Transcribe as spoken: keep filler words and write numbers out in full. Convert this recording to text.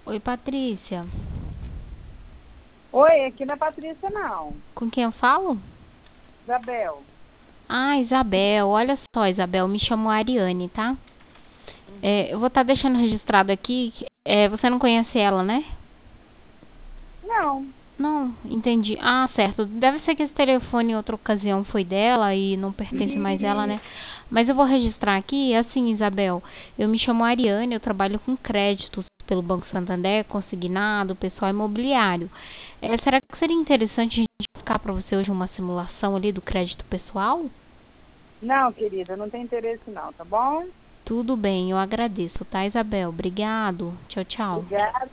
Oi, Patrícia. Oi, aqui não é Patrícia, não. Com quem eu falo? Isabel. Ah, Isabel. Olha só, Isabel, me chamo Ariane, tá? Uhum. É, eu vou estar deixando registrado aqui. que- é, você não conhece ela, né? Não. Não, entendi. Ah, certo. Deve ser que esse telefone em outra ocasião foi dela e não pertence mais a ela, E... né? Mas eu vou registrar aqui, assim, Isabel. Eu me chamo Ariane, eu trabalho com créditos pelo Banco Santander, consignado, pessoal imobiliário. É, será que seria interessante a gente ficar para você hoje uma simulação ali do crédito pessoal? Não, querida, não tem interesse não, tá bom? Tudo bem, eu agradeço, tá, Isabel? Obrigado. Tchau, tchau. Obrigada.